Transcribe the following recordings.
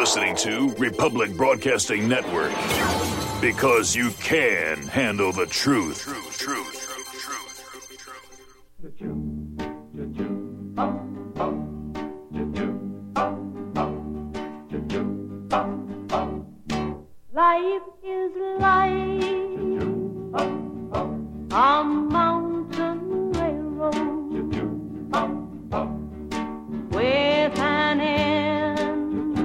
listening to Republic Broadcasting Network. Because you can handle the truth. Life is like a mountain railroad with an end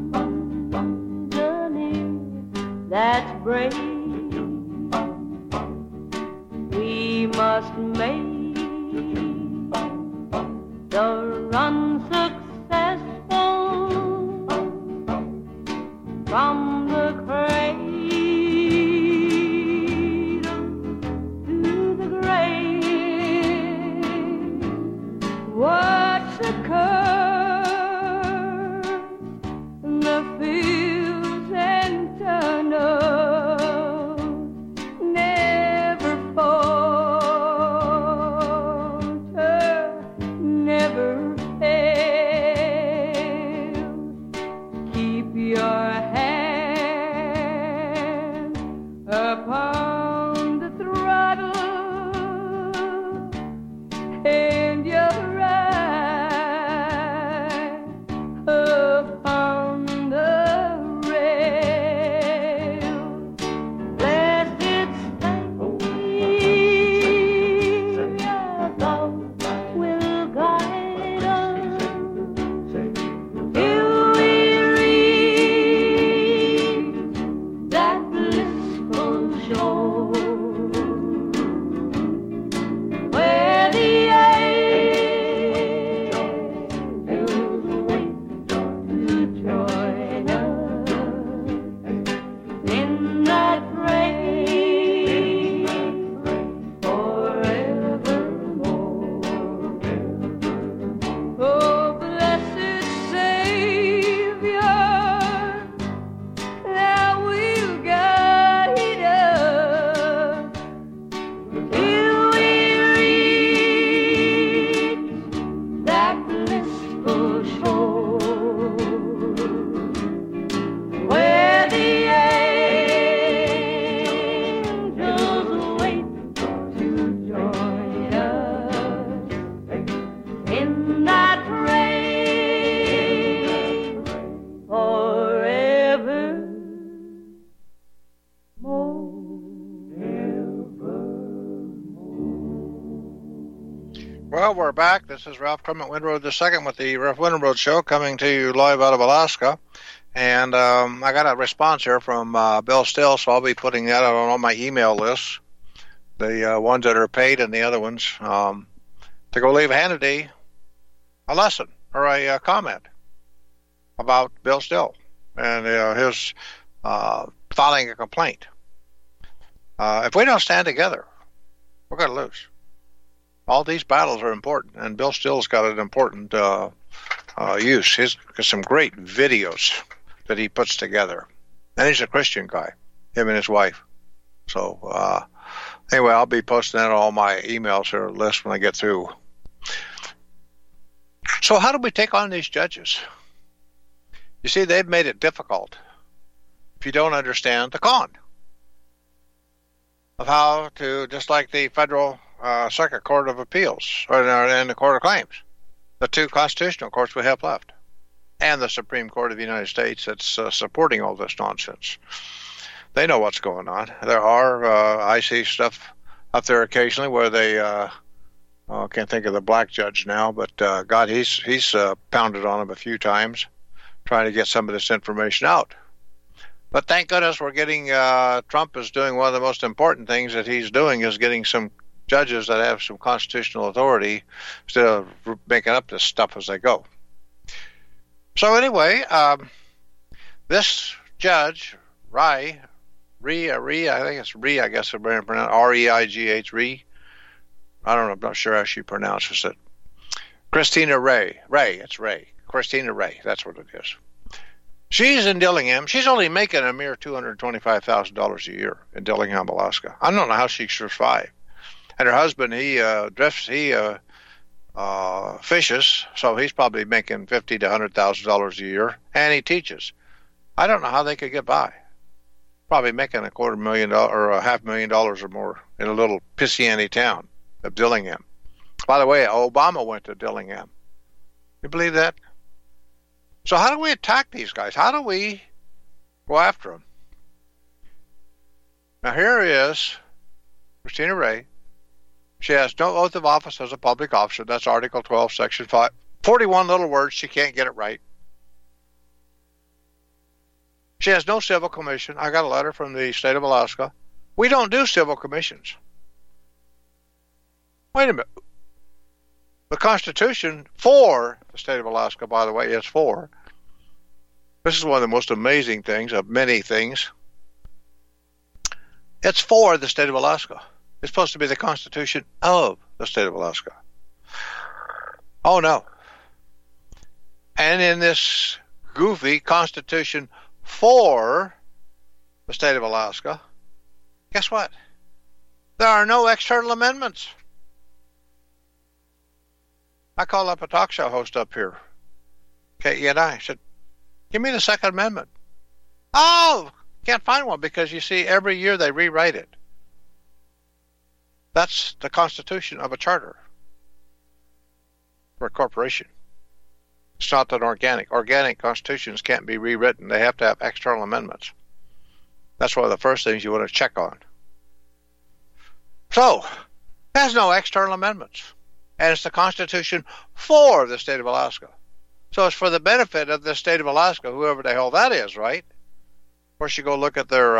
underneath that break. We must make the run successful from the cradle to the grave. What's occurred in the fields and tunnels never falter, never fail. Keep your hand upon the throttle and your eye upon the rail. Blessed Savior, thou will guide us till we reach that blissful shore where the angels wait to join us in that praise forevermore. Oh, blessed Savior, thou will guide us till we reach that blissful shore where the angels wait to join us in that praise forevermore. Well, we're back. This is Ralph Clement Winroad II with the Ralph Winroad Show, coming to you live out of Alaska. And I got a response here from Bill Still, so I'll be putting that out on all my email lists, the ones that are paid and the other ones, to go leave Hannity a lesson or a comment about Bill Still and his filing a complaint. If we don't stand together, we're going to lose. All these battles are important, and Bill Still's got an important use. He's got some great videos that he puts together. And he's a Christian guy, him and his wife. So, anyway, I'll be posting that on all my emails or list when I get through. So how do we take on these judges? You see, they've made it difficult if you don't understand the con of how to, just like the Federal Circuit Court of Appeals and the Court of Claims, the two constitutional courts we have left, and the Supreme Court of the United States that's supporting all this nonsense. They know what's going on. There are, I see stuff up there occasionally where they, I can't think of the black judge now, but God, he's pounded on him a few times trying to get some of this information out. But thank goodness we're getting, Trump is doing one of the most important things that he's doing is getting some judges that have some constitutional authority instead of making up this stuff as they go. So anyway, this judge, I think it's Ree, I guess it's pronounced R-E-I-G-H, Ree. I don't know, I'm not sure how she pronounces it. Christina Ray, it's Ray. Christina Ray, that's what it is. She's in Dillingham. She's only making a mere $225,000 a year in Dillingham, Alaska. I don't know how she survived. And her husband, he fishes, so he's probably making $50,000 to $100,000 a year, and he teaches. I don't know how they could get by. Probably making $250,000 or $500,000 or more in a little pissy town of Dillingham. By the way, Obama went to Dillingham. You believe that? So how do we attack these guys? How do we go after them? Now here is Christina Ray. She has no oath of office as a public officer. That's Article 12, Section 5. 41 little words. She can't get it right. She has no civil commission. I got a letter from the state of Alaska. We don't do civil commissions. Wait a minute. The Constitution for the state of Alaska, by the way, is for. This is one of the most amazing things of many things. It's for the state of Alaska. It's supposed to be the Constitution of the state of Alaska. Oh, no. And in this goofy Constitution for the state of Alaska, guess what? There are no external amendments. I called up a talk show host up here, KENI. I said, give me the Second Amendment. Oh, can't find one because you see, every year they rewrite it. That's the constitution of a charter for a corporation. It's not an organic. Organic constitutions can't be rewritten. They have to have external amendments. That's one of the first things you want to check on. So, there's no external amendments. And it's the Constitution for the state of Alaska. So it's for the benefit of the state of Alaska, whoever the hell that is, right? Of course, you go look at their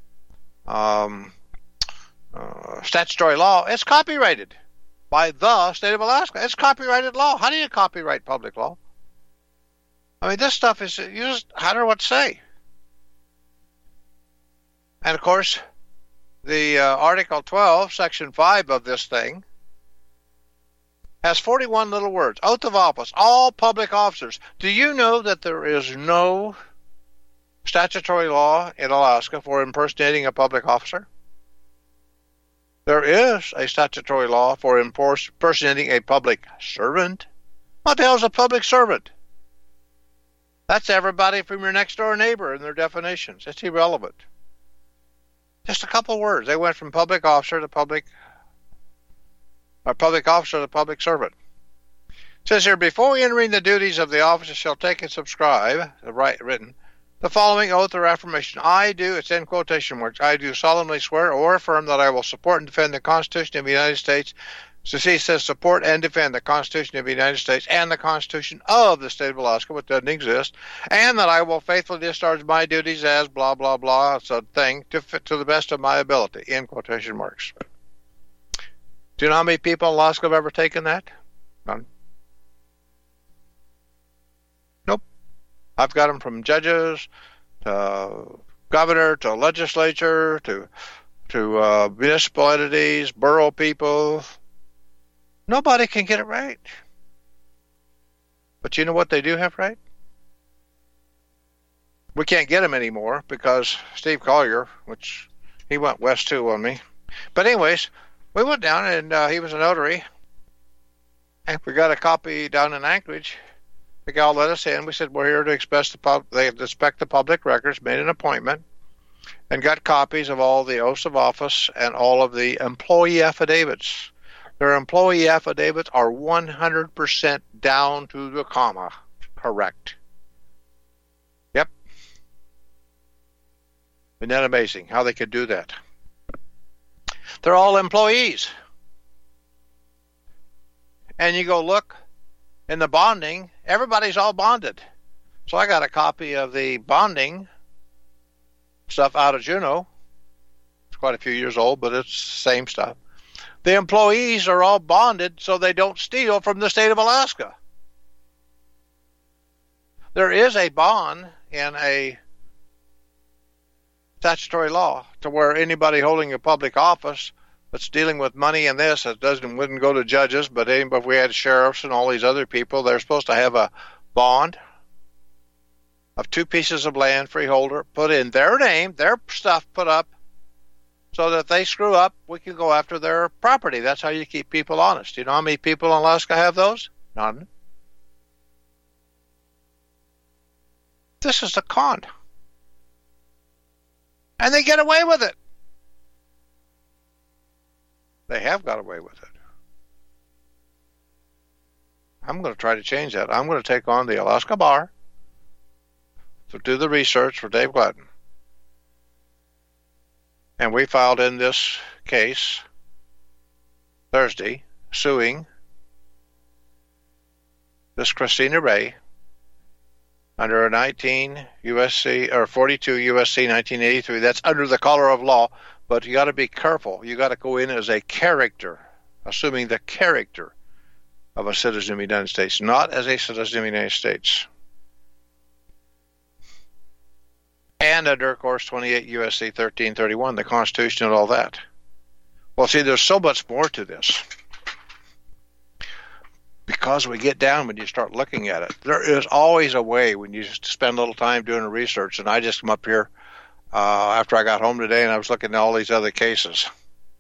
statutory law. It's copyrighted by the state of Alaska. It's copyrighted law. How do you copyright public law? I mean, this stuff is, you just, I don't know what to say. And of course, the Article 12, Section 5 of this thing has 41 little words. Oath of office, all public officers. Do you know that there is no statutory law in Alaska for impersonating a public officer? There is a statutory law for impersonating a public servant. What the hell is a public servant? That's everybody from your next door neighbor in their definitions. It's irrelevant. Just a couple words. They went from public officer to public officer to public servant. It says here, before entering the duties of the office shall take and subscribe, written, the following oath or affirmation. I do, it's in quotation marks, I do solemnly swear or affirm that I will support and defend the Constitution of the United States. So she says support and defend the Constitution of the United States and the Constitution of the state of Alaska, which doesn't exist, and that I will faithfully discharge my duties as blah, blah, blah, it's a thing, to the best of my ability, in quotation marks. Do you know how many people in Alaska have ever taken that? None. Nope. I've got them from judges to governor to legislature to municipal entities, borough people. Nobody can get it right. But you know what they do have right? We can't get them anymore because Steve Collier, which he went west too on me. But anyways, we went down and he was a notary. And we got a copy down in Anchorage. The gal let us in. We said, we're here to inspect the public records, made an appointment, and got copies of all the oaths of office and all of the employee affidavits. Their employee affidavits are 100% down to the comma correct. Yep. Isn't that amazing how they could do that? They're all employees. And you go look in the bonding, everybody's all bonded. So I got a copy of the bonding stuff out of Juneau. It's quite a few years old, but it's the same stuff. The employees are all bonded so they don't steal from the state of Alaska. There is a bond in a statutory law to where anybody holding a public office that's dealing with money and this, it wouldn't go to judges, but if we had sheriffs and all these other people, they're supposed to have a bond of 2 pieces of land, freeholder, put in their name, their stuff put up, so that if they screw up, we can go after their property. That's how you keep people honest. You know how many people in Alaska have those? None. This is the con. And they get away with it. They have got away with it. I'm going to try to change that. I'm going to take on the Alaska Bar to do the research for Dave Gladden. And we filed in this case Thursday, suing this Christina Ray under a 19 USC or 42 USC 1983. That's under the color of law, but you got to be careful. You got to go in as a character, assuming the character of a citizen of the United States, not as a citizen of the United States. And under, of course, 28 USC 1331, the Constitution and all that. Well, see, there's so much more to this. Because we get down when you start looking at it. There is always a way when you just spend a little time doing the research. And I just come up here after I got home today and I was looking at all these other cases.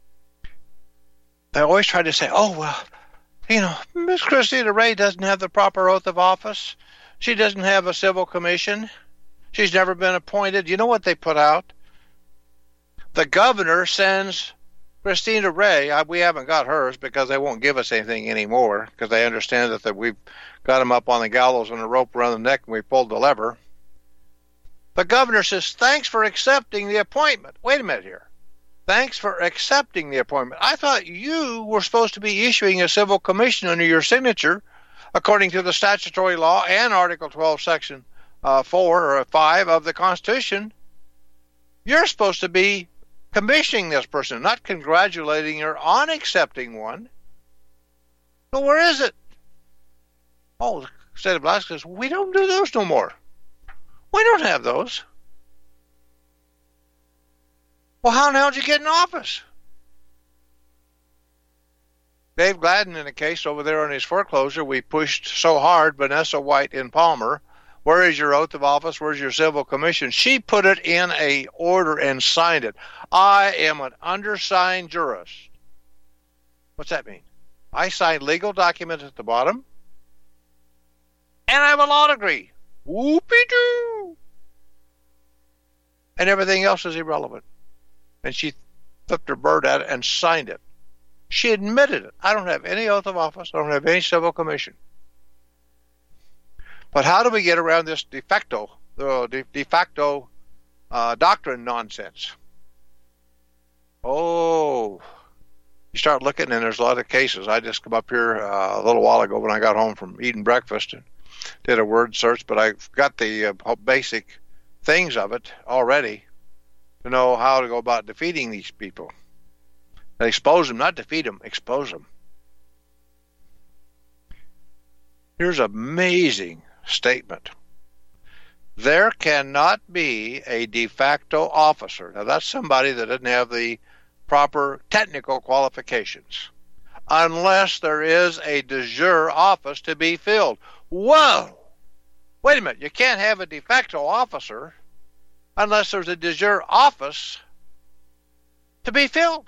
They always try to say, oh, well, you know, Miss Christina Ray doesn't have the proper oath of office. She doesn't have a civil commission. She's never been appointed. You know what they put out? The governor sends Christina Ray. We haven't got hers because they won't give us anything anymore because they understand that we've got them up on the gallows and a rope around the neck and we pulled the lever. The governor says, thanks for accepting the appointment. Wait a minute here. Thanks for accepting the appointment. I thought you were supposed to be issuing a civil commission under your signature according to the statutory law and Article 12, Section 4 or 5 of the Constitution. You're supposed to be commissioning this person, not congratulating her on accepting one. So where is it? Oh, the state of Alaska says, we don't do those no more. We don't have those. Well, how in the hell did you get in office? Dave Gladden, in a case over there on his foreclosure, we pushed so hard, Vanessa White in Palmer, where is your oath of office? Where's your civil commission? She put it in a order and signed it. I am an undersigned jurist. What's that mean? I signed legal documents at the bottom, and I have a law degree. Whoopie-doo! And everything else is irrelevant. And she flipped her bird at it and signed it. She admitted it. I don't have any oath of office. I don't have any civil commission. But how do we get around this de facto doctrine nonsense? Oh, you start looking, and there's a lot of cases. I just come up here a little while ago when I got home from eating breakfast and did a word search, but I've got the basic things of it already to know how to go about defeating these people. And expose them, not defeat them, expose them. Here's an amazing statement. There cannot be a de facto officer. Now, that's somebody that doesn't have the proper technical qualifications unless there is a de jure office to be filled. Whoa! Wait a minute. You can't have a de facto officer unless there's a de jure office to be filled.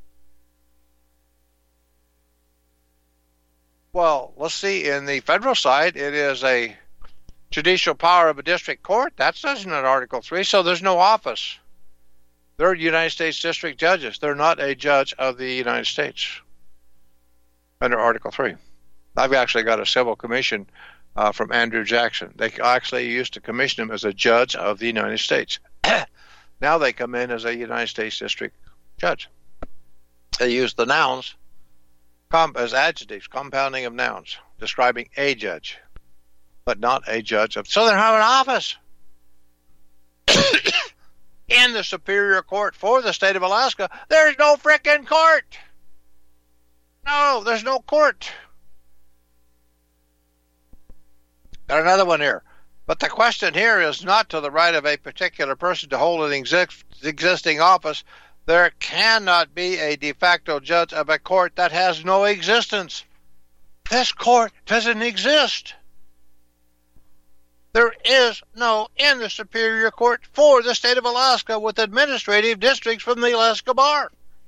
Well, let's see. In the federal side, it is a judicial power of a district court. That's not in Article 3, so there's no office. They're United States district judges. They're not a judge of the United States under Article 3. I've actually got a civil commission from Andrew Jackson. They actually used to commission him as a judge of the United States. Now they come in as a United States district judge. They use the nouns as adjectives, compounding of nouns, describing a judge, but not a judge of. So they have an office in the Superior Court for the state of Alaska. There's no frickin' court. No, there's no court. Got another one here. But the question here is not to the right of a particular person to hold an existing office. There cannot be a de facto judge of a court that has no existence. This court doesn't exist. There is no in the Superior Court for the state of Alaska with administrative districts from the Alaska Bar.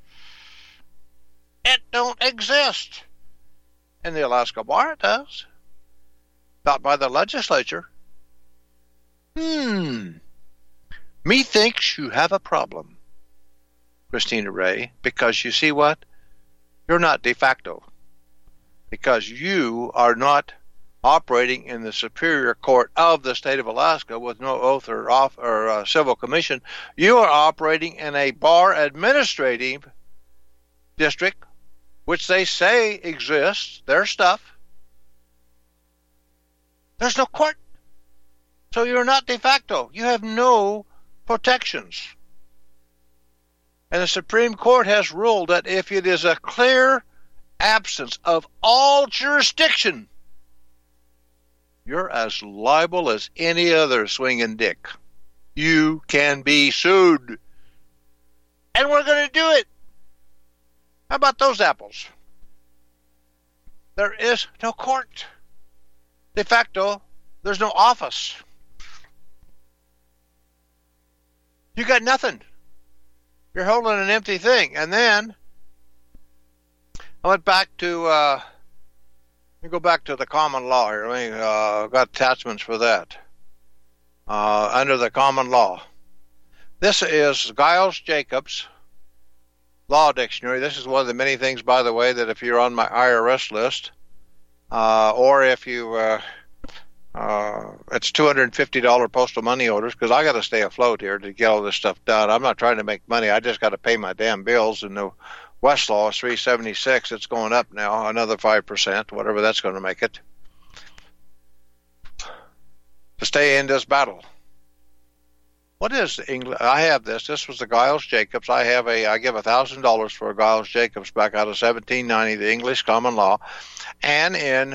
It don't exist. And the Alaska Bar it does. Not by the legislature. Methinks you have a problem, Christina Ray, because you see what? You're not de facto. Because you are not operating in the Superior Court of the state of Alaska with no oath or civil commission. You are operating in a bar administrative district, which they say exists, their stuff. There's no court. So you're not de facto. You have no protections. And the Supreme Court has ruled that if it is a clear absence of all jurisdiction, you're as liable as any other swinging dick. You can be sued. And we're going to do it. How about those apples? There is no court. De facto, there's no office. You got nothing. You're holding an empty thing. And then I went back to, let me go back to the common law here. Let me, got attachments for that. Under the common law. This is Giles Jacobs Law Dictionary. This is one of the many things, by the way, that if you're on my IRS list, or if you, it's $250 postal money orders, because I got to stay afloat here to get all this stuff done. I'm not trying to make money. I just got to pay my damn bills. And the Westlaw is $376. It's going up now, another 5%, whatever that's going to make it, to stay in this battle. What is the English? I have this. This was the Giles Jacobs. I give $1,000 for a Giles Jacobs back out of 1790, the English common law. And in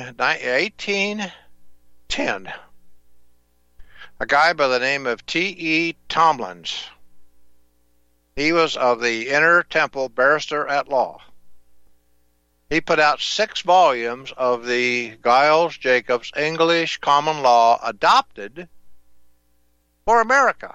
1810, a guy by the name of T.E. Tomlins, he was of the Inner Temple Barrister at Law. He put out 6 volumes of the Giles Jacobs English common law adopted for America.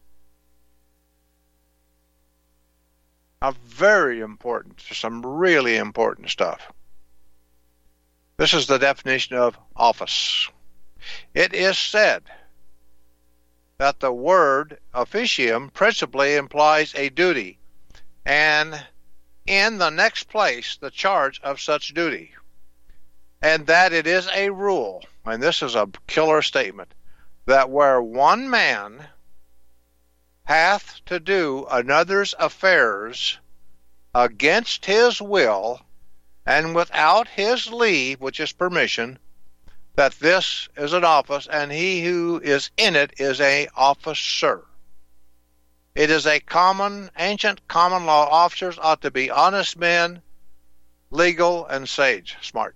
Very important, some really important stuff. This is the definition of office. It is said that the word officium principally implies a duty, and in the next place the charge of such duty, and that it is a rule, and this is a killer statement, that where one man hath to do another's affairs against his will and without his leave, which is permission, that this is an office, and he who is in it is a officer. It is a ancient common law. Officers ought to be honest men, legal and sage, smart.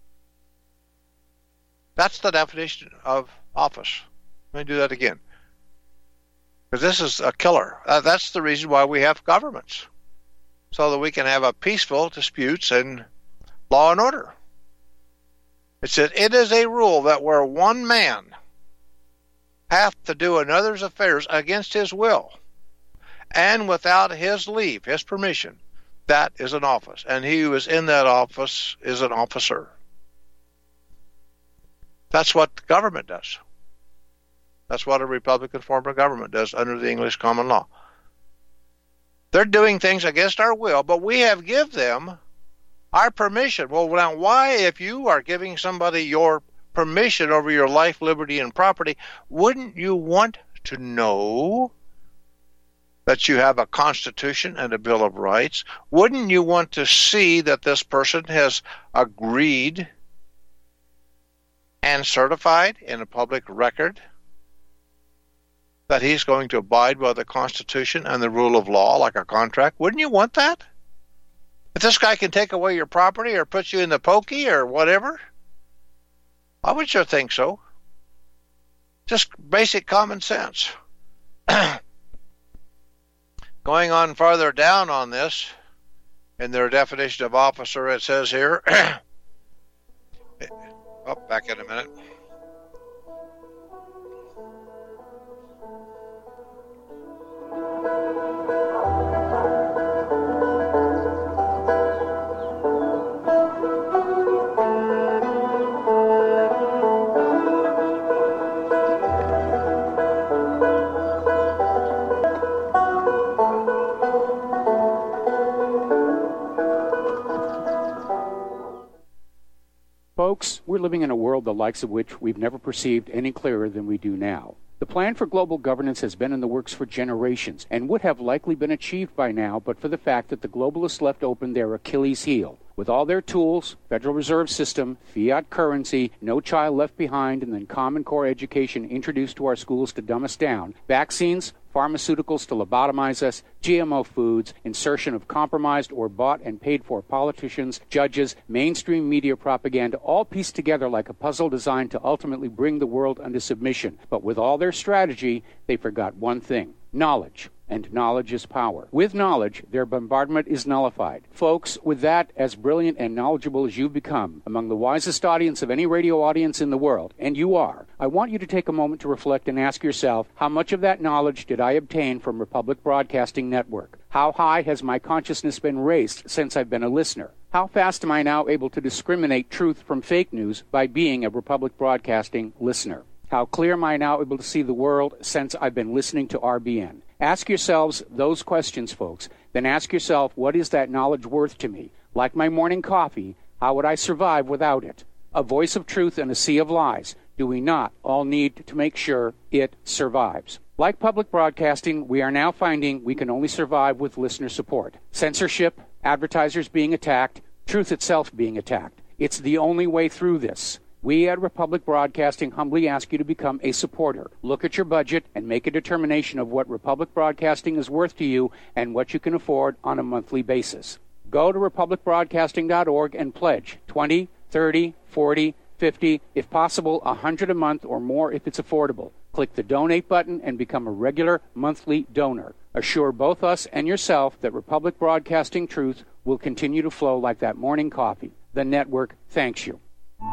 That's the definition of office. Let me do that again, because this is a killer. That's the reason why we have governments, so that we can have a peaceful disputes and law and order. It says, it is a rule that where one man hath to do another's affairs against his will and without his leave, his permission, that is an office, and he who is in that office is an officer. That's what the government does. That's what a Republican form of government does under the English common law. They're doing things against our will, but we have give them our permission. Well, now, why, if you are giving somebody your permission over your life, liberty, and property, wouldn't you want to know that you have a Constitution and a Bill of Rights? Wouldn't you want to see that this person has agreed and certified in a public record that he's going to abide by the Constitution and the rule of law like a contract? Wouldn't you want that? If this guy can take away your property or put you in the pokey or whatever, I would sure think so. Just basic common sense. Going on farther down on this, in their definition of officer, it says here, back in a minute. we're living in a world the likes of which we've never perceived any clearer than we do now. The plan for global governance has been in the works for generations and would have likely been achieved by now but for the fact that the globalists left open their Achilles heel. With all their tools, Federal Reserve System, fiat currency, no child left behind, and then Common Core education introduced to our schools to dumb us down, vaccines, pharmaceuticals to lobotomize us, GMO foods, insertion of compromised or bought and paid for politicians, judges, mainstream media propaganda, all pieced together like a puzzle designed to ultimately bring the world under submission. But with all their strategy, they forgot one thing: knowledge. And knowledge is power. With knowledge, their bombardment is nullified. Folks, with that, as brilliant and knowledgeable as you've become, among the wisest audience of any radio audience in the world, and you are, I want you to take a moment to reflect and ask yourself, how much of that knowledge did I obtain from Republic Broadcasting Network? How high has my consciousness been raised since I've been a listener? How fast am I now able to discriminate truth from fake news by being a Republic Broadcasting listener? How clear am I now able to see the world since I've been listening to RBN? Ask yourselves those questions, folks. Then ask yourself, what is that knowledge worth to me? Like my morning coffee, how would I survive without it? A voice of truth in a sea of lies. Do we not all need to make sure it survives? Like public broadcasting, we are now finding we can only survive with listener support. Censorship, advertisers being attacked, truth itself being attacked. It's the only way through this. We at Republic Broadcasting humbly ask you to become a supporter. Look at your budget and make a determination of what Republic Broadcasting is worth to you and what you can afford on a monthly basis. Go to republicbroadcasting.org and pledge $20, $30, $40, $50, if possible, $100 a month or more if it's affordable. Click the donate button and become a regular monthly donor. Assure both us and yourself that Republic Broadcasting truth will continue to flow like that morning coffee. The network thanks you.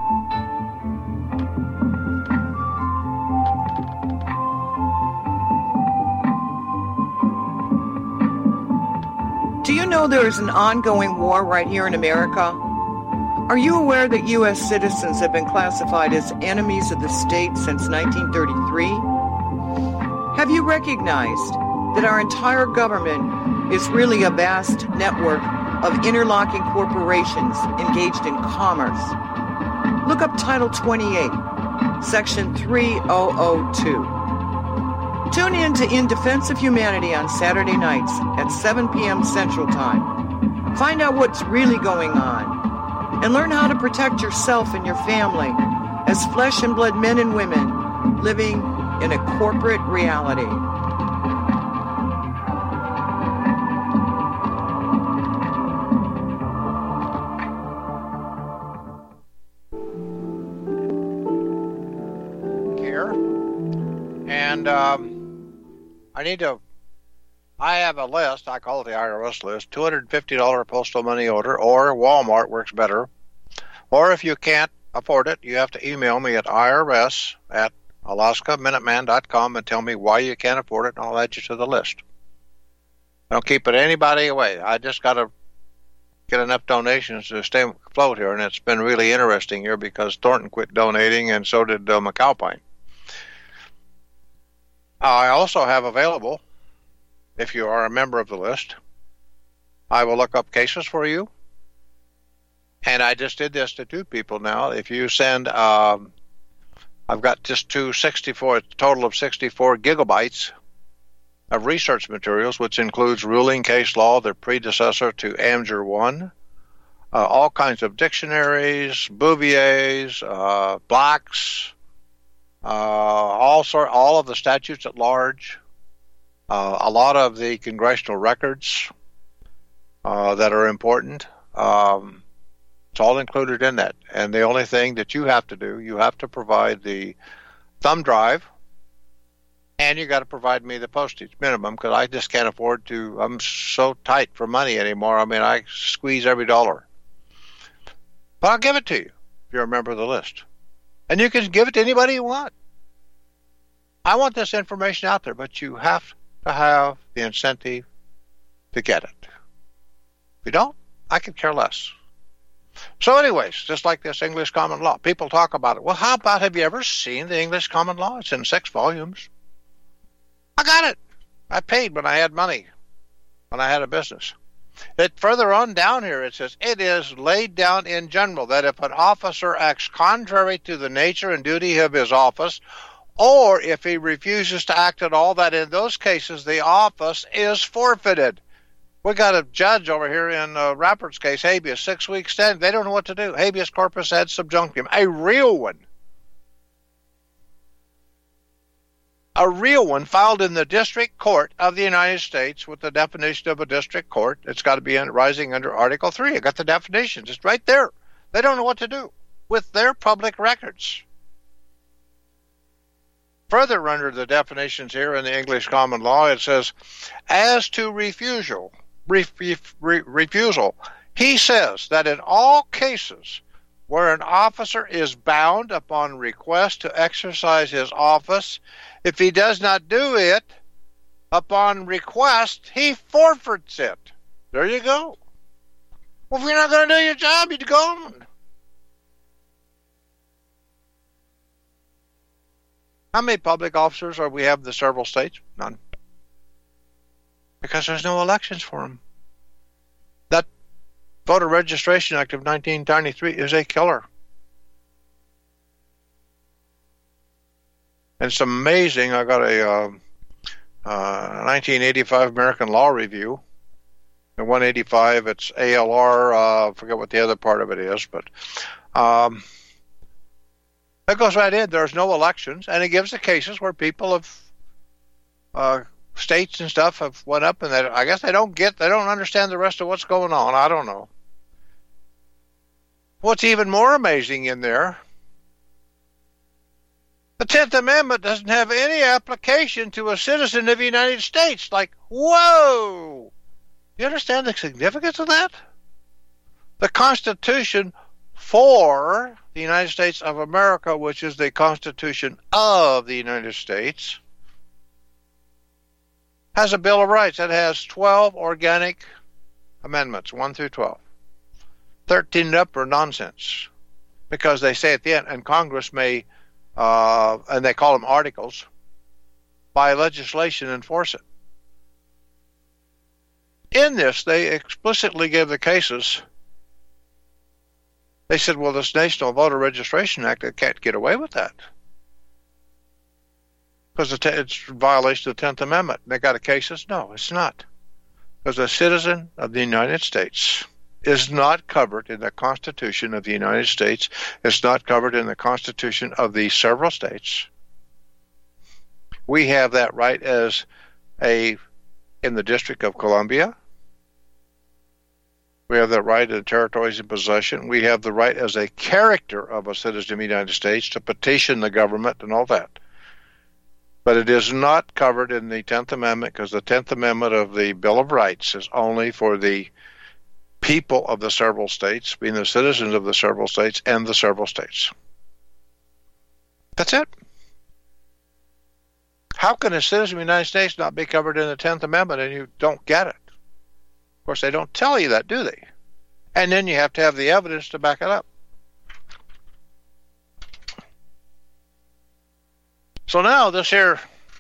Do you know there is an ongoing war right here in America? Are you aware that U.S. citizens have been classified as enemies of the state since 1933? Have you recognized that our entire government is really a vast network of interlocking corporations engaged in commerce? Look up Title 28, Section 3002. Tune in to In Defense of Humanity on Saturday nights at 7 p.m. Central Time. Find out what's really going on and learn how to protect yourself and your family as flesh and blood men and women living in a corporate reality. Here. And I have a list, I call it the IRS list, $250 postal money order, or Walmart works better. Or if you can't afford it, you have to email me at irs@alaskaminutman.com and tell me why you can't afford it, and I'll add you to the list. Don't keep it anybody away. I just got to get enough donations to stay afloat here, and it's been really interesting here because Thornton quit donating, and so did McAlpine. I also have available, if you are a member of the list, I will look up cases for you. And I just did this to 2 people now. If you send, I've got just a total of 64 gigabytes of research materials, which includes ruling case law, the predecessor to Amjur 1, all kinds of dictionaries, Bouvier's, Black's, all of the statutes at large, a lot of the congressional records that are important. It's all included in that. And the only thing that you have to do, you have to provide the thumb drive, and you got to provide me the postage minimum, because I just can't afford to. I'm so tight for money anymore. I mean, I squeeze every dollar. But I'll give it to you if you're a member of the list. And you can give it to anybody you want. I want this information out there, but you have to have the incentive to get it. If you don't, I could care less. So anyways, just like this English common law, people talk about it. Well, how about, have you ever seen the English common law? It's in 6 volumes. I got it. I paid when I had money, when I had a business. It further on down here, it says, it is laid down in general that if an officer acts contrary to the nature and duty of his office, or if he refuses to act at all, that in those cases the office is forfeited. We got a judge over here in Rappert's case, habeas, 6 weeks stand. They don't know what to do. Habeas corpus ad subjunctum, a real one. A real one filed in the District Court of the United States with the definition of a district court. It's got to be rising under Article 3. I got the definitions. It's right there. They don't know what to do with their public records. Further under the definitions here in the English common law, it says, as to refusal, he says that in all cases where an officer is bound upon request to exercise his office, if he does not do it upon request, he forfeits it. There you go. Well, if you're not going to do your job, you'd go on. How many public officers are we have in the several states? None. Because there's no elections for them. That Voter Registration Act of 1993 is a killer. And it's amazing. I got a 1985 American Law Review. The 185, it's ALR. I forget what the other part of it is, but that goes right in. There's no elections, and it gives the cases where people of states and stuff have went up, and I guess they don't understand the rest of what's going on. I don't know. What's even more amazing in there, the 10th Amendment doesn't have any application to a citizen of the United States. Like, whoa! You understand the significance of that? The Constitution for the United States of America, which is the Constitution of the United States, has a Bill of Rights that has 12 organic amendments, 1 through 12. 13 up are nonsense, because they say at the end, and Congress may, and they call them articles, by legislation enforce it. In this, they explicitly give the cases. They said, well, this National Voter Registration Act, it can't get away with that, because it's a violation of the 10th Amendment. They got a cases? No, it's not. Because a citizen of the United States is not covered in the Constitution of the United States. It's not covered in the Constitution of the several states. We have that right as in the District of Columbia. We have that right in the territories in possession. We have the right as a character of a citizen of the United States to petition the government and all that. But it is not covered in the 10th Amendment, because the 10th Amendment of the Bill of Rights is only for the people of the several states, being the citizens of the several states and the several states. That's it. How can a citizen of the United States not be covered in the 10th Amendment and you don't get it? Of course, they don't tell you that, do they? And then you have to have the evidence to back it up. So now this here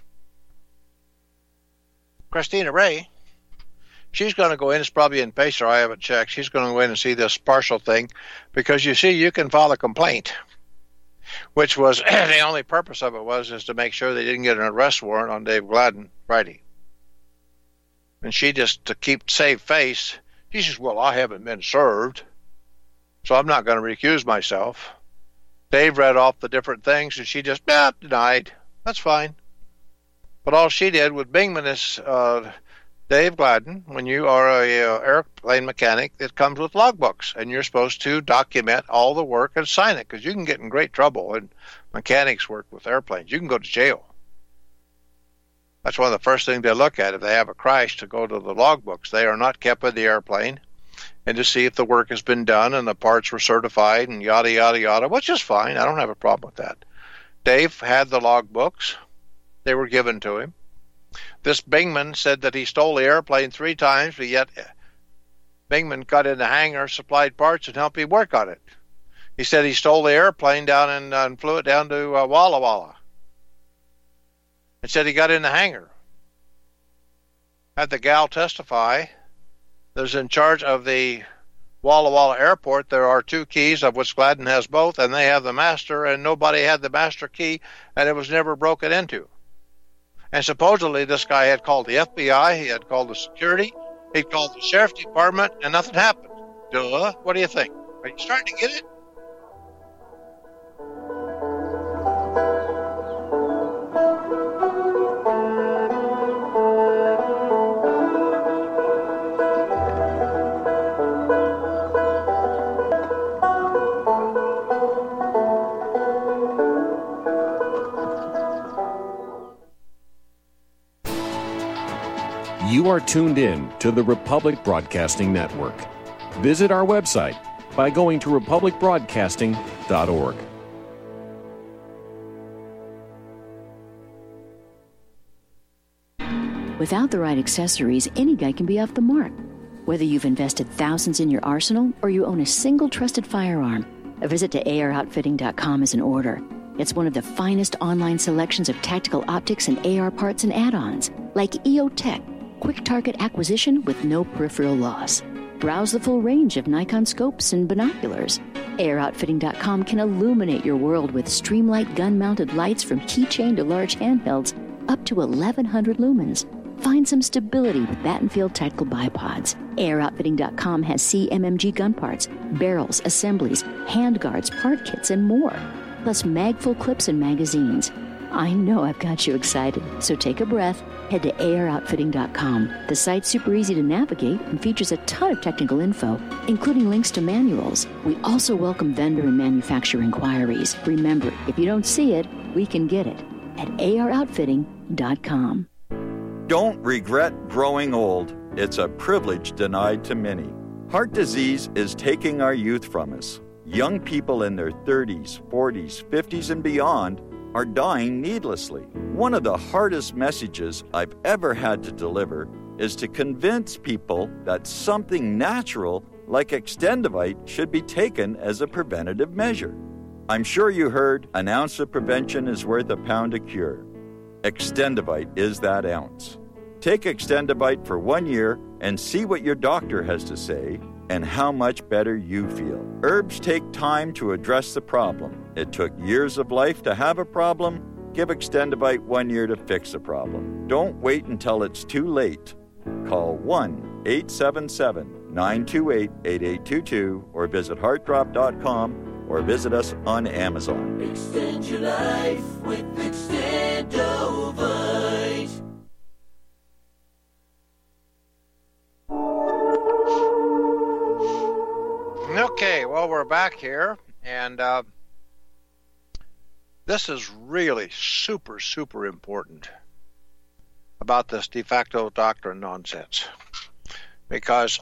Christina Ray, she's going to go in. It's probably in Pacer. I haven't checked. She's going to go in and see this partial thing, because you see, you can file a complaint, which was the only purpose of it is to make sure they didn't get an arrest warrant on Dave Gladden Friday. And she just, to save face, she says, well, I haven't been served, so I'm not going to recuse myself. Dave read off the different things, and she just denied. That's fine. But all she did with Bingman is, Dave Gladden, when you are a airplane mechanic, it comes with logbooks, and you're supposed to document all the work and sign it, because you can get in great trouble in mechanics work with airplanes. You can go to jail. That's one of the first things they look at if they have a crash, to go to the logbooks. They are not kept in the airplane, and to see if the work has been done and the parts were certified and yada, yada, yada, which is fine. I don't have a problem with that. Dave had the logbooks. They were given to him. This Bingman said that he stole the airplane 3 times, but yet Bingman got in the hangar, supplied parts, and helped him work on it. He said he stole the airplane down and flew it down to Walla Walla. And said he got in the hangar. Had the gal testify There's in charge of the Walla Walla Airport. There are 2 keys, of which Gladden has both, and they have the master, and nobody had the master key, and it was never broken into. And supposedly this guy had called the FBI, he had called the security, he'd called the sheriff's department, and nothing happened. Duh. What do you think? Are you starting to get it? You are tuned in to the Republic Broadcasting Network. Visit our website by going to republicbroadcasting.org. Without the right accessories, any guy can be off the mark. Whether you've invested thousands in your arsenal or you own a single trusted firearm, a visit to AROutfitting.com is in order. It's one of the finest online selections of tactical optics and AR parts and add-ons, like EOTech, quick target acquisition with no peripheral loss. Browse the full range of Nikon scopes and binoculars. AROutfitting.com can illuminate your world with Streamlight gun-mounted lights from keychain to large handhelds up to 1,100 lumens. Find some stability with Battenfield tactical bipods. AROutfitting.com has CMMG gun parts, barrels, assemblies, handguards, part kits, and more. Plus magful clips and magazines. I know I've got you excited, so take a breath. Head to AROutfitting.com. The site's super easy to navigate and features a ton of technical info, including links to manuals. We also welcome vendor and manufacturer inquiries. Remember, if you don't see it, we can get it at AROutfitting.com. Don't regret growing old. It's a privilege denied to many. Heart disease is taking our youth from us. Young people in their 30s, 40s, 50s, and beyond are dying needlessly. One of the hardest messages I've ever had to deliver is to convince people that something natural like Extendivite should be taken as a preventative measure. I'm sure you heard an ounce of prevention is worth a pound of cure. Extendivite is that ounce. Take Extendivite for 1 year and see what your doctor has to say and how much better you feel. Herbs take time to address the problem. It took years of life to have a problem. Give Extendivite 1 year to fix the problem. Don't wait until it's too late. Call 1-877-928-8822 or visit heartdrop.com or visit us on Amazon. Extend your life with Extendovite. Okay, well, we're back here, and this is really super, super important about this de facto doctrine nonsense, because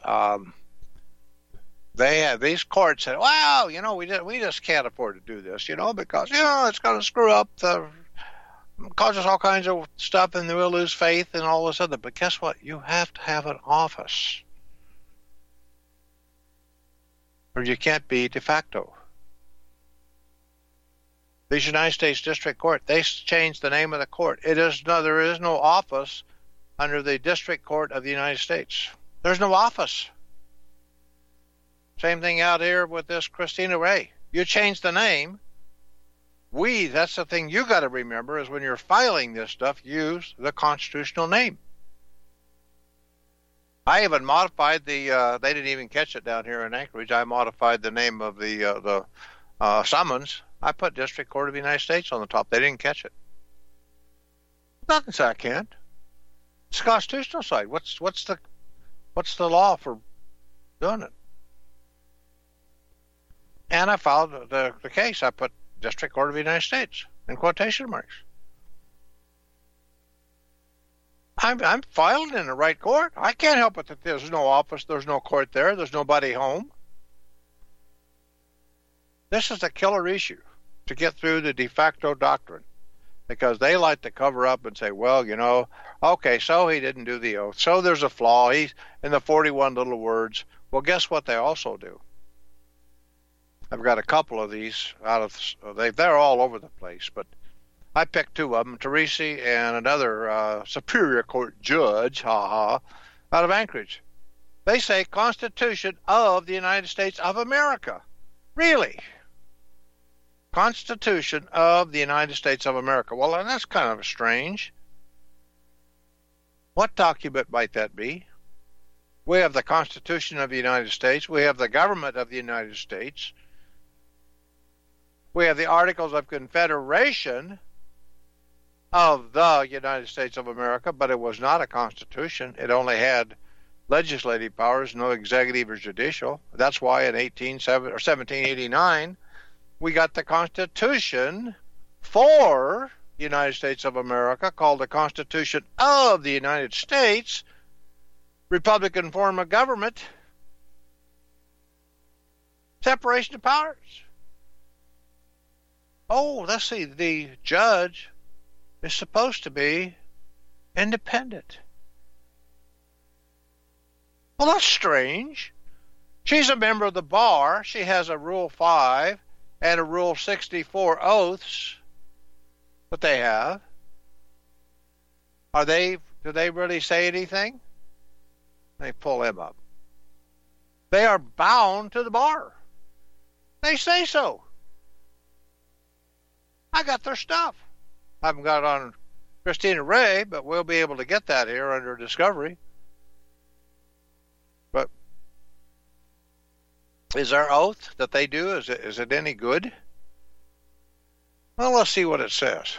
these courts said, "Well, we just can't afford to do this, because it's going to screw up cause us all kinds of stuff, and we'll lose faith and all this other." But guess what? You have to have an office, or you can't be de facto. These United States District Court, they changed the name of the court. There is no office under the District Court of the United States. There's no office. Same thing out here with this Christina Ray. You change the name. That's the thing you got to remember, is when you're filing this stuff, use the constitutional name. I even modified they didn't even catch it down here in Anchorage. I modified the name of the summons. I put District Court of the United States on the top. They didn't catch it. Nothing said I can't. It's the constitutional side. What's the law for doing it? And I filed the case. I put District Court of the United States in quotation marks. I'm filed in the right court. I can't help it that there's no office, there's no court there, there's nobody home. This is a killer issue to get through the de facto doctrine, because they like to cover up and say, well, okay, so he didn't do the oath, so there's a flaw. He's in the 41 little words. Well, guess what they also do? I've got a couple of these they're all over the place, but I picked two of them, Teresi and another Superior Court judge, out of Anchorage. They say Constitution of the United States of America. Really? Constitution of the United States of America. Well, that's kind of strange. What document might that be? We have the Constitution of the United States. We have the government of the United States. We have the Articles of Confederation of the United States of America, but it was not a constitution. It only had legislative powers, no executive or judicial. That's why in 1789 we got the Constitution for the United States of America, called the Constitution of the United States, Republican form of government, separation of powers. Oh, let's see, the judge is supposed to be independent. Well, that's strange. She's a member of the bar. She has a Rule 5 and a Rule 64 oaths that they have. Do they really say anything? They pull them up. They are bound to the bar. They say so. I got their stuff. I haven't got it on Christina Ray, but we'll be able to get that here under Discovery. But is their oath that they do, is it any good? Well, let's see what it says.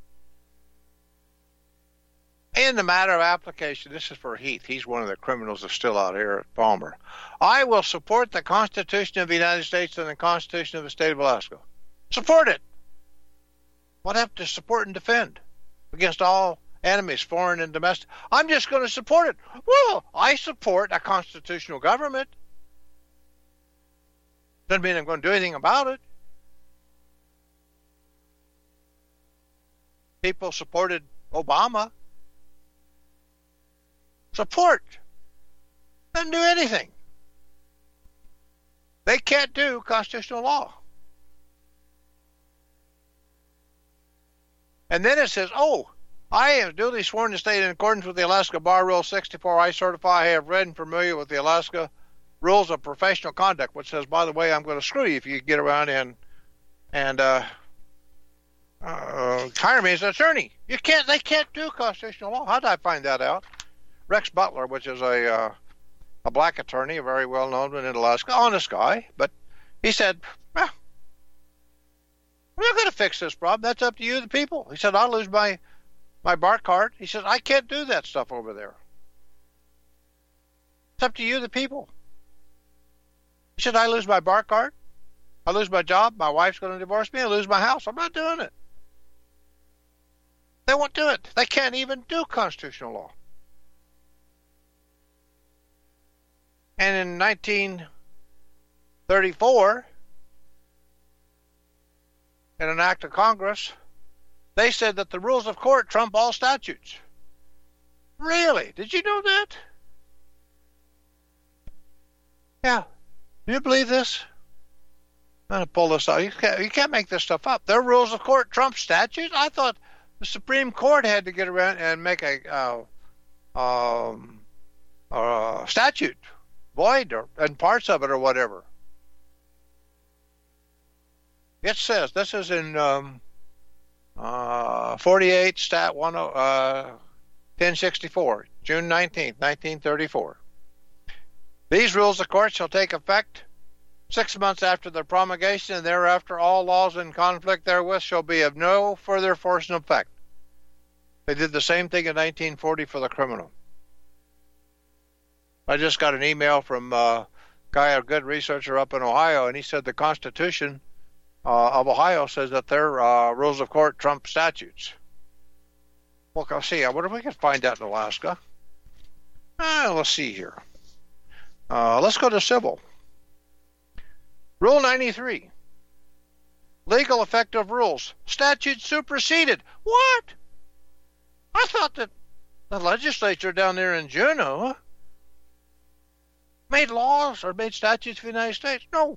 In the matter of application, this is for Heath. He's one of the criminals that's still out here at Palmer. I will support the Constitution of the United States and the Constitution of the State of Alaska. Support it. What have to support and defend against all enemies, foreign and domestic? I'm just going to support it. Well, I support a constitutional government. Doesn't mean I'm going to do anything about it. People supported Obama. Support. Doesn't do anything. They can't do constitutional law. And then it says, I am duly sworn to state in accordance with the Alaska Bar Rule 64, I certify I have read and familiar with the Alaska Rules of Professional Conduct, which says, by the way, I'm going to screw you if you get around and hire me as an attorney. They can't do constitutional law. How did I find that out? Rex Butler, which is a black attorney, a very well-known one in Alaska, honest guy, but he said, we're not going to fix this problem. That's up to you, the people. He said, I'll lose my bar card. He said, I can't do that stuff over there. It's up to you, the people. He said, I lose my bar card. I lose my job. My wife's going to divorce me. I lose my house. I'm not doing it. They won't do it. They can't even do constitutional law. And in 1934, in an act of Congress, they said that the rules of court trump all statutes. Really? Did you know that? Yeah. Do you believe this? I'm going to pull this out. You can't make this stuff up. Their rules of court trump statutes? I thought the Supreme Court had to get around and make a statute void and parts of it or whatever. It says, this is in 48 Stat 1064, June 19th, 1934. These rules of court shall take effect 6 months after their promulgation, and thereafter all laws in conflict therewith shall be of no further force and effect. They did the same thing in 1940 for the criminal. I just got an email from a guy, a good researcher up in Ohio, and he said the Constitution of Ohio says that their rules of court trump statutes. Well, let's see. I wonder if we can find that in Alaska. Let's see here. Let's go to civil. Rule 93. Legal effective rules. Statute superseded. What? I thought that the legislature down there in Juneau made laws or made statutes for the United States. No.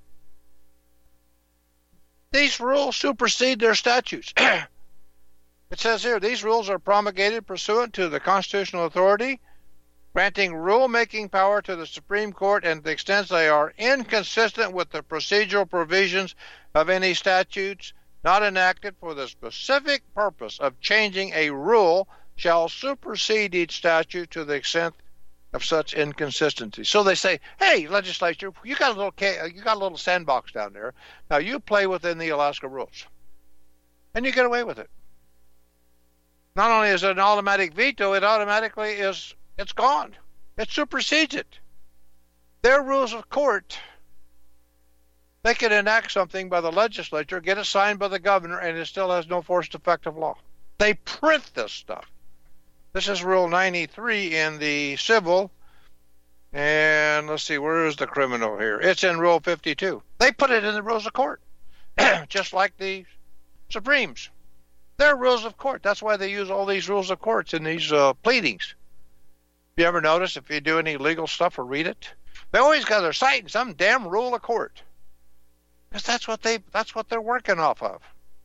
These rules supersede their statutes. It says here, these rules are promulgated pursuant to the constitutional authority granting rule-making power to the Supreme Court and to the extent they are inconsistent with the procedural provisions of any statutes not enacted for the specific purpose of changing a rule shall supersede each statute to the extent of such inconsistency. So they say, hey, legislature, you got a little sandbox down there. Now you play within the Alaska rules. And you get away with it. Not only is it an automatic veto, it automatically it's gone. It supersedes it. Their rules of court, they can enact something by the legislature, get it signed by the governor, and it still has no force effective law. They print this stuff. This is Rule 93 in the civil, and let's see, where is the criminal here? It's in Rule 52. They put it in the rules of court, just like the Supremes. They're rules of court. That's why they use all these rules of courts in these pleadings. You ever notice if you do any legal stuff or read it? They always got their citing some damn rule of court. Because that's what they're working off of.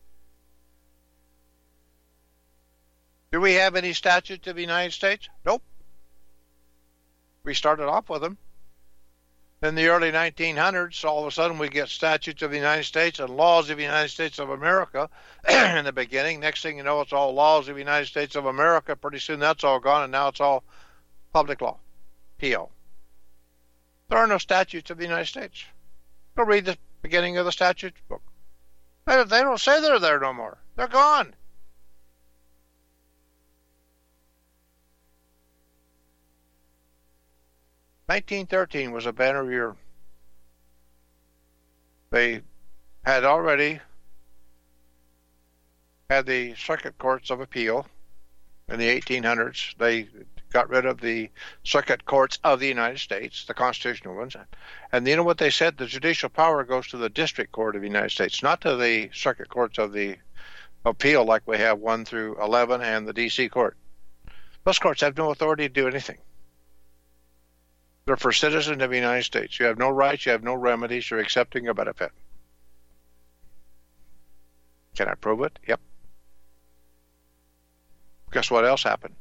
Do we have any statutes of the United States? Nope. We started off with them. In the early 1900s, all of a sudden we get statutes of the United States and laws of the United States of America in the beginning. Next thing you know, it's all laws of the United States of America. Pretty soon that's all gone, and now it's all public law, PO. There are no statutes of the United States. Go read the beginning of the statutes book. They don't say they're there no more. They're gone. "1913 was a banner year. They had already had the circuit courts of appeal in the 1800s. They got rid of the circuit courts of the United States, the constitutional ones. And you know what they said? The judicial power goes to the district court of the United States, not to the circuit courts of the appeal like we have 1 through 11 and the D.C. court. Those courts have no authority to do anything. They're for citizens of the United States. You have no rights, you have no remedies, you're accepting a benefit. Can I prove it? Yep. Guess what else happened?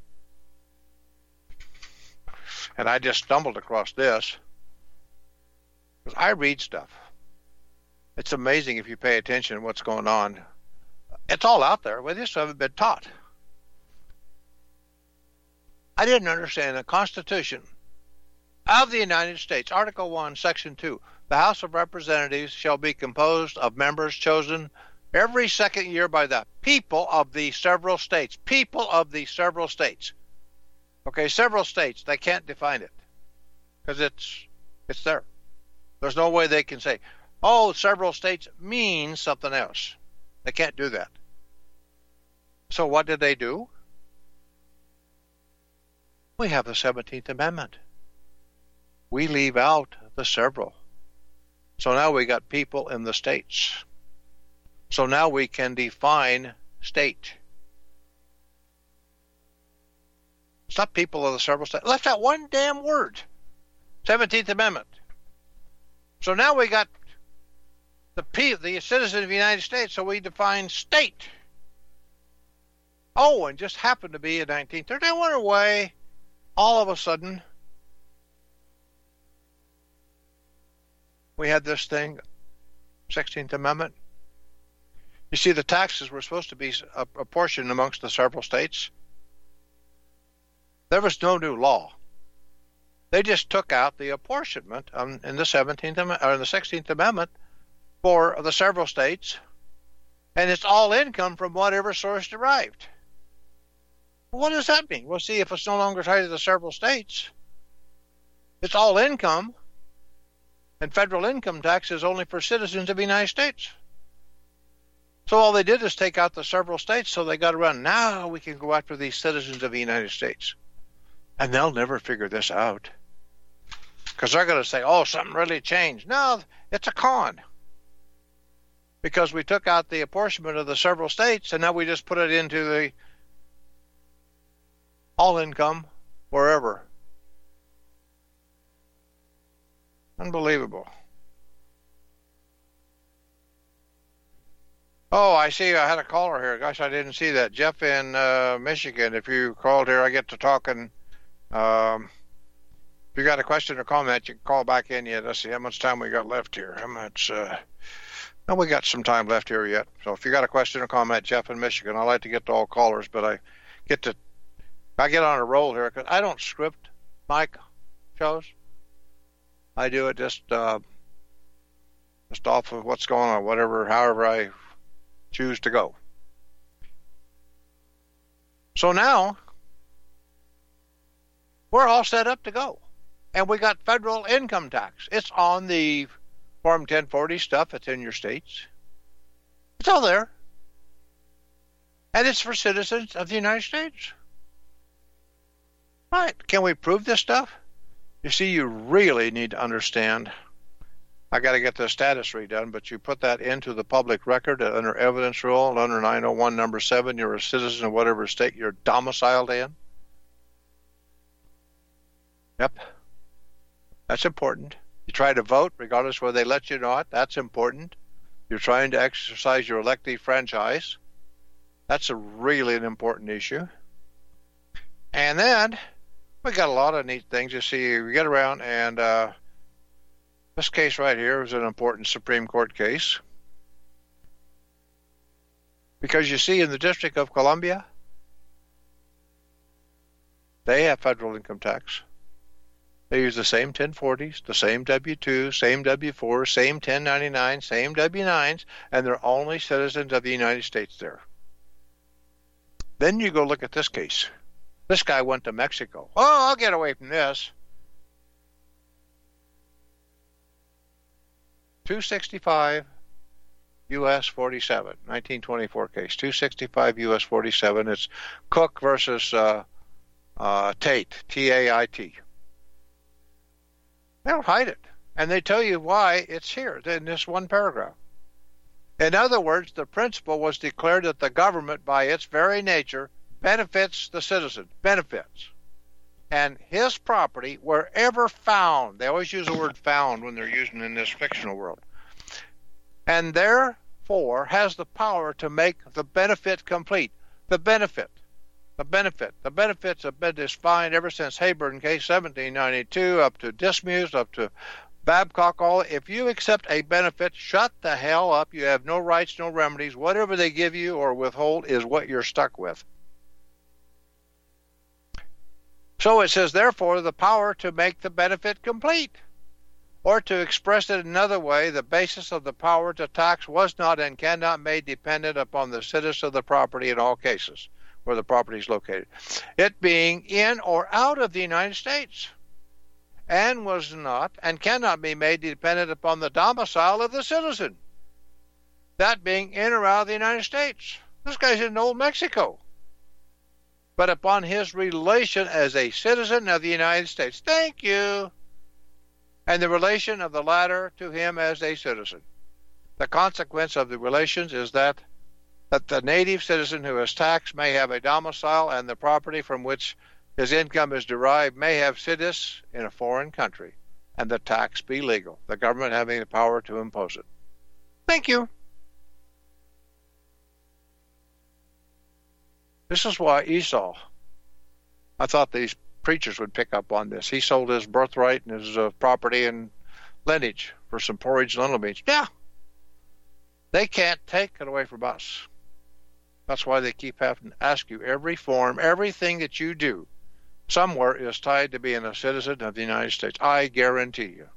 And I just stumbled across this. Because I read stuff. It's amazing if you pay attention to what's going on. It's all out there. We just haven't been taught. I didn't understand the Constitution of the United States, Article 1, Section 2, the House of Representatives shall be composed of members chosen every second year by the people of the several states. People of the several states. Okay, several states, they can't define it because it's there. There's no way they can say, oh, several states means something else. They can't do that. So what did they do? We have the 17th Amendment. We leave out the several. So now we got people in the states. So now we can define state. It's not people of the several states. Left out one damn word. 17th Amendment. So now we got the citizen of the United States, so we define state. Oh, and just happened to be in 1930. I wonder why all of a sudden we had this thing, 16th Amendment. You see, the taxes were supposed to be apportioned amongst the several states. There was no new law. They just took out the apportionment in the 17th or in the 16th Amendment for the several states, and it's all income from whatever source derived. What does that mean? Well, see, if it's no longer tied to the several states, it's all income. And federal income tax is only for citizens of the United States. So all they did is take out the several states, so they got around, now we can go after these citizens of the United States. And they'll never figure this out. Because they're going to say, oh, something really changed. No, it's a con. Because we took out the apportionment of the several states, and now we just put it into the all income wherever. Unbelievable. Oh, I see. I had a caller here. Gosh, I didn't see that. Jeff in Michigan. If you called here, I get to talking. If you got a question or comment, you can call back in yet. Let's see how much time we got left here. How much? No, we got some time left here yet. So if you got a question or comment, Jeff in Michigan, I like to get to all callers, but I get on a roll here because I don't script my shows. I do it just off of what's going on, however I choose to go. So now we're all set up to go. And we got federal income tax. It's on the Form 1040 stuff. It's in your states. It's all there. And it's for citizens of the United States. Right. Can we prove this stuff? You see, you really need to understand. I got to get the status redone, but you put that into the public record under evidence rule, under 901 number 7, you're a citizen of whatever state you're domiciled in. Yep. That's important. You try to vote, regardless whether they let you or not. That's important. You're trying to exercise your elective franchise. That's really an important issue. And then we got a lot of neat things. You see, we get around, and this case right here is an important Supreme Court case. Because you see, in the District of Columbia, they have federal income tax. They use the same 1040s, the same W-2, same W-4, same 1099, same W-9s, and they're only citizens of the United States there. Then you go look at this case. This guy went to Mexico. Oh, I'll get away from this. 265 U.S. 47, 1924 case. 265 U.S. 47. It's Cook versus Tate, T-A-I-T. They don't hide it. And they tell you why it's here in this one paragraph. In other words, the principle was declared that the government, by its very nature, benefits the citizen, benefits. And his property, wherever found, they always use the word found when they're using it in this fictional world, and therefore has the power to make the benefit complete. The benefits have been defined ever since Hayburn case 1792 up to Dismuse, up to Babcock. All if you accept a benefit, shut the hell up. You have no rights, no remedies. Whatever they give you or withhold is what you're stuck with. So it says, therefore, the power to make the benefit complete. Or to express it another way, the basis of the power to tax was not and cannot be made dependent upon the citizen of the property in all cases where the property is located, it being in or out of the United States, and was not and cannot be made dependent upon the domicile of the citizen, that being in or out of the United States. This guy's in Old Mexico. But upon his relation as a citizen of the United States. Thank you. And the relation of the latter to him as a citizen. The consequence of the relations is that the native citizen who is taxed may have a domicile, and the property from which his income is derived may have situs in a foreign country, and the tax be legal, the government having the power to impose it. Thank you. This is why Esau, I thought these preachers would pick up on this. He sold his birthright and his property and lineage for some porridge and lentil beans. Yeah. They can't take it away from us. That's why they keep having to ask you every form, everything that you do, somewhere is tied to being a citizen of the United States. I guarantee you.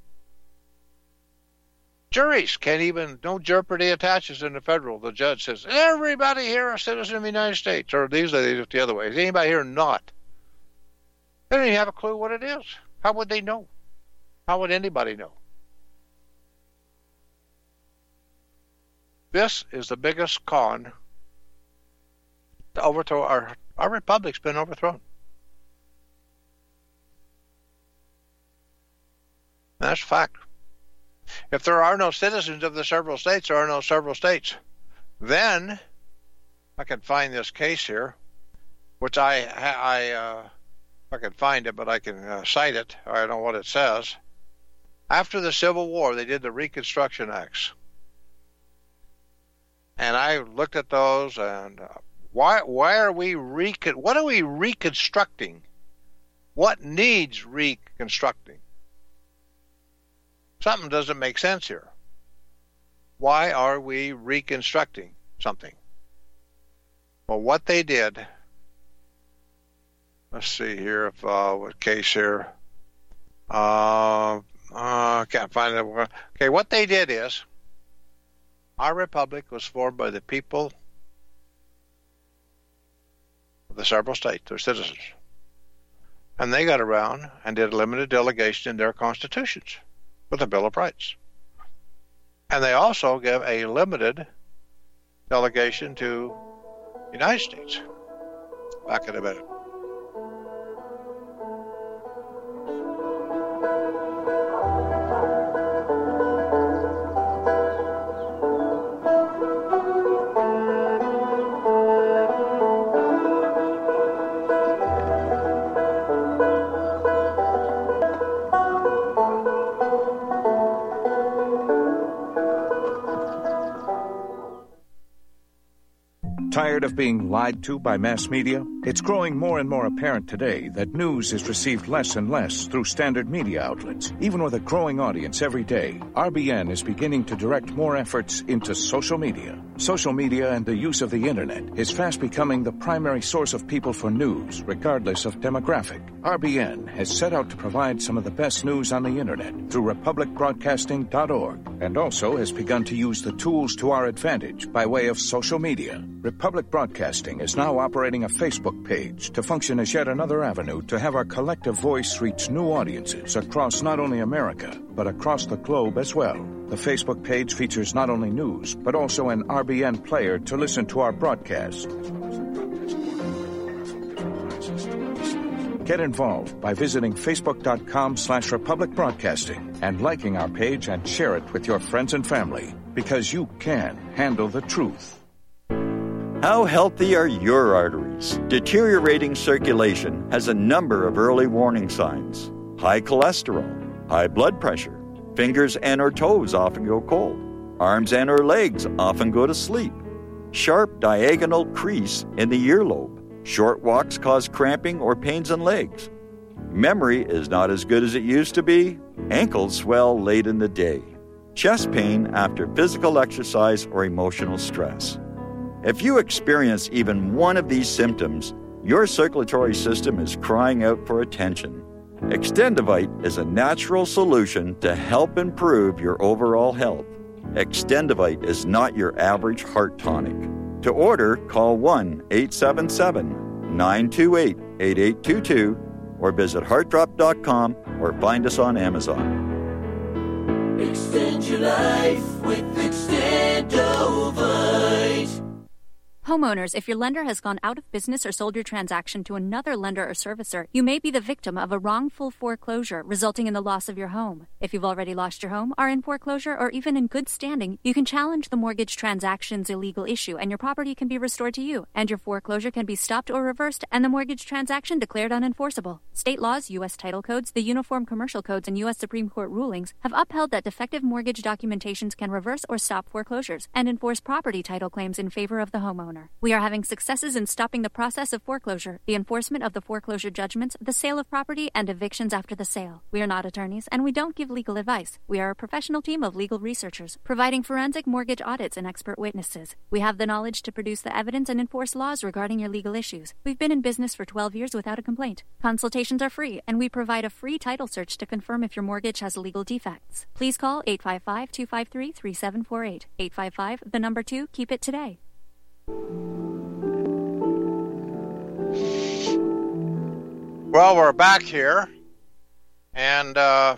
Juries can't even, no jeopardy attaches in the federal. The judge says, everybody here a citizen of the United States. Or these are the other way. Is anybody here not? They don't even have a clue what it is. How would they know? How would anybody know? This is the biggest con to overthrow our republic's been overthrown. That's a fact. If there are no citizens of the several states, there are no several states. Then I can find this case here, which I can find it, but I can cite it. I don't know what it says. After the Civil War, they did the Reconstruction Acts. And I looked at those, and why are we what are we reconstructing? What needs reconstructing? Something doesn't make sense here. Why are we reconstructing something? Well, what they did, let's see here, if what case here, can't find it. Okay, what they did is, our republic was formed by the people of the several states, their citizens. And they got around and did a limited delegation in their constitutions with the Bill of Rights. And they also gave a limited delegation to the United States. Back in a minute. Tired of being lied to by mass media? It's growing more and more apparent today that news is received less and less through standard media outlets. Even with a growing audience every day, RBN is beginning to direct more efforts into social media. Social media and the use of the internet is fast becoming the primary source of people for news, regardless of demographic. RBN has set out to provide some of the best news on the internet through republicbroadcasting.org, and also has begun to use the tools to our advantage by way of social media. Republic Broadcasting is now operating a Facebook page to function as yet another avenue to have our collective voice reach new audiences across not only America, but across the globe as well. The Facebook page features not only news, but also an RBN player to listen to our broadcast. Get involved by visiting facebook.com/Republic Broadcasting and liking our page and share it with your friends and family, because you can handle the truth. How healthy are your arteries? Deteriorating circulation has a number of early warning signs. High cholesterol, high blood pressure, fingers and or toes often go cold, arms and or legs often go to sleep, sharp diagonal crease in the earlobe, short walks cause cramping or pains in legs, memory is not as good as it used to be, ankles swell late in the day, chest pain after physical exercise or emotional stress. If you experience even one of these symptoms, your circulatory system is crying out for attention. Extendivite is a natural solution to help improve your overall health. Extendivite is not your average heart tonic. To order, call 1-877-928-8822 or visit heartdrop.com or find us on Amazon. Extend your life with Extendovite. Homeowners, if your lender has gone out of business or sold your transaction to another lender or servicer, you may be the victim of a wrongful foreclosure, resulting in the loss of your home. If you've already lost your home, are in foreclosure, or even in good standing, you can challenge the mortgage transaction's illegal issue, and your property can be restored to you, and your foreclosure can be stopped or reversed, and the mortgage transaction declared unenforceable. State laws, U.S. title codes, the Uniform Commercial Codes, and U.S. Supreme Court rulings have upheld that defective mortgage documentations can reverse or stop foreclosures and enforce property title claims in favor of the homeowner. We are having successes in stopping the process of foreclosure, the enforcement of the foreclosure judgments, the sale of property, and evictions after the sale. We are not attorneys, and we don't give legal advice. We are a professional team of legal researchers, providing forensic mortgage audits and expert witnesses. We have the knowledge to produce the evidence and enforce laws regarding your legal issues. We've been in business for 12 years without a complaint. Consultations are free, and we provide a free title search to confirm if your mortgage has legal defects. Please call 855-253-3748. 855, the number 2, keep it today. Well, we're back here, and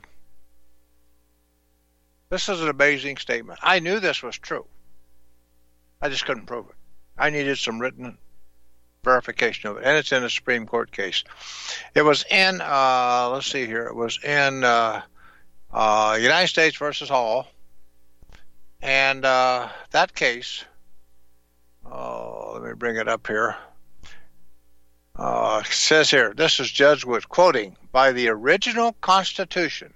this is an amazing statement. I knew this was true. I just couldn't prove it. I needed some written verification of it, and it's in a Supreme Court case. It was in, let's see here, it was in United States versus Hall, and that case, let me bring it up here. It says here, this is Judge Wood quoting, by the original Constitution,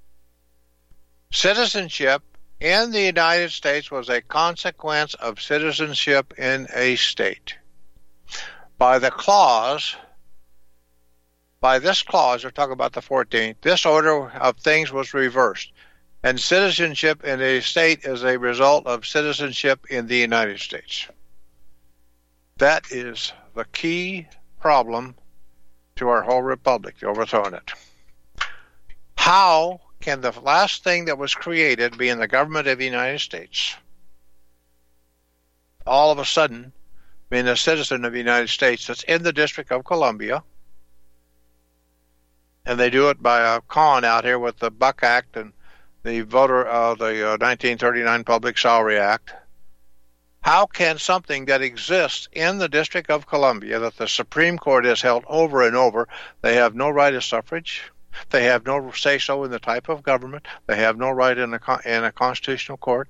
citizenship in the United States was a consequence of citizenship in a state. By the clause by this clause, they're talking about the 14th, this order of things was reversed. And citizenship in a state is a result of citizenship in the United States. That is the key problem to our whole republic, overthrowing it. How can the last thing that was created, being the government of the United States, all of a sudden being a citizen of the United States that's in the District of Columbia, and they do it by a con out here with the Buck Act and the 1939 Public Salary Act. How can something that exists in the District of Columbia, that the Supreme Court has held over and over, they have no right of suffrage, they have no say-so in the type of government, they have no right in a constitutional court?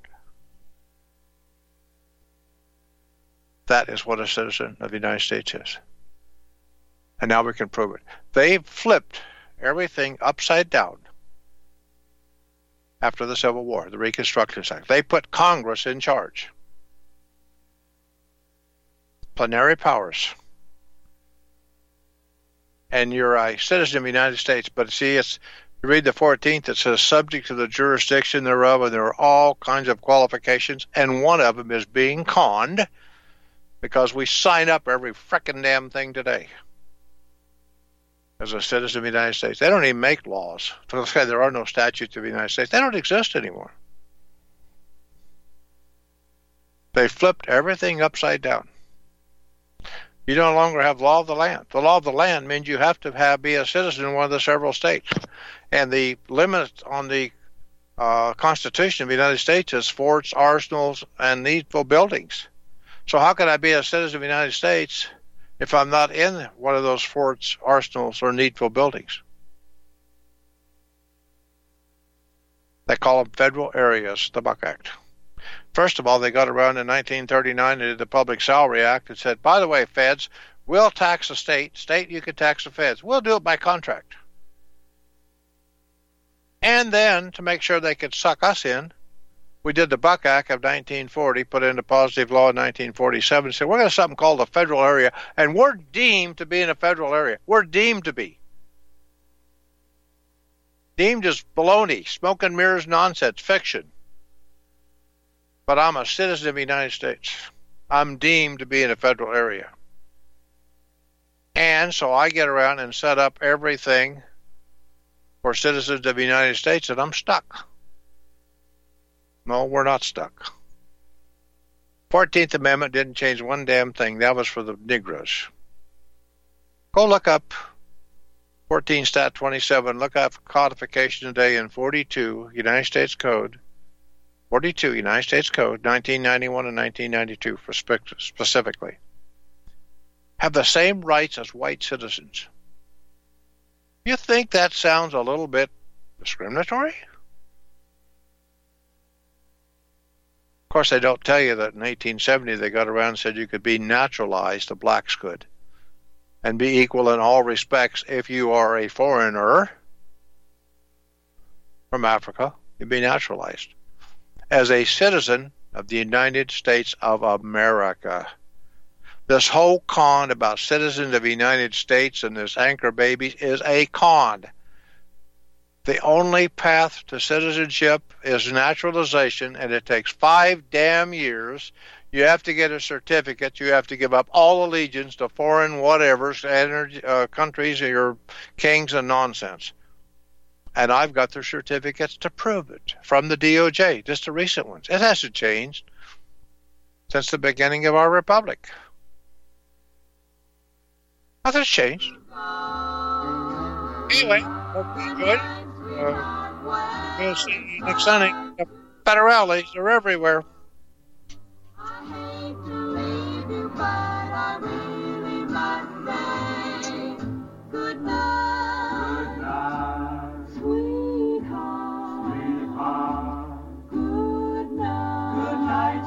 That is what a citizen of the United States is. And now we can prove it. They flipped everything upside down after the Civil War, the Reconstruction Act. They put Congress in charge. Plenary powers. And you're a citizen of the United States, but see, you read the 14th, it says subject to the jurisdiction thereof, and there are all kinds of qualifications, and one of them is being conned, because we sign up every frickin' damn thing today as a citizen of the United States. They don't even make laws. To say there are no statutes of the United States, they don't exist anymore. They flipped everything upside down. You no longer have law of the land. The law of the land means you have to be a citizen in one of the several states. And the limit on the Constitution of the United States is forts, arsenals, and needful buildings. So how can I be a citizen of the United States if I'm not in one of those forts, arsenals, or needful buildings? They call them federal areas, the Buck Act. First of all, they got around in 1939 and did the Public Salary Act and said, by the way, feds, we'll tax the state. State, you can tax the feds. We'll do it by contract. And then, to make sure they could suck us in, we did the Buck Act of 1940, put into positive law in 1947, said we're going to have something called a federal area, and we're deemed to be in a federal area. We're deemed to be. Deemed is baloney, smoke and mirrors nonsense, fiction. But I'm a citizen of the United States. I'm deemed to be in a federal area. And so I get around and set up everything for citizens of the United States, and I'm stuck. No, we're not stuck. 14th Amendment didn't change one damn thing. That was for the Negroes. Go look up 14 Stat 27. Look up codification today in 42 United States Code. 42 United States Code, 1991 and 1992 specifically. Have the same rights as white citizens. You think that sounds a little bit discriminatory? Of course, they don't tell you that in 1870 they got around and said you could be naturalized, the blacks could, and be equal in all respects if you are a foreigner from Africa. You'd be naturalized as a citizen of the United States of America. This whole con about citizens of the United States and this anchor babies is a con. The only path to citizenship is naturalization, and it takes 5 damn years. You have to get a certificate. You have to give up all allegiance to foreign whatevers, countries, or your kings and nonsense. And I've got the certificates to prove it from the DOJ, just the recent ones. It hasn't changed since the beginning of our republic. Nothing's changed. Anyway, hope you enjoyed it. We'll see you next Sunday. The federales are everywhere. I hate to leave you, but I really must say good night. Good night. Sweetheart. Sweetheart. Good night. Good night,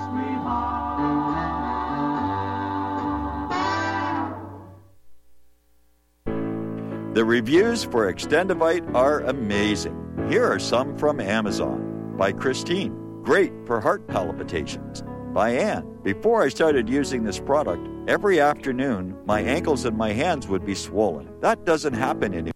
sweetheart. The reviews for Extendivite are amazing. Here are some from Amazon. By Christine, great for heart palpitations. By Anne, before I started using this product, Every afternoon, my ankles and my hands would be swollen. That doesn't happen anymore.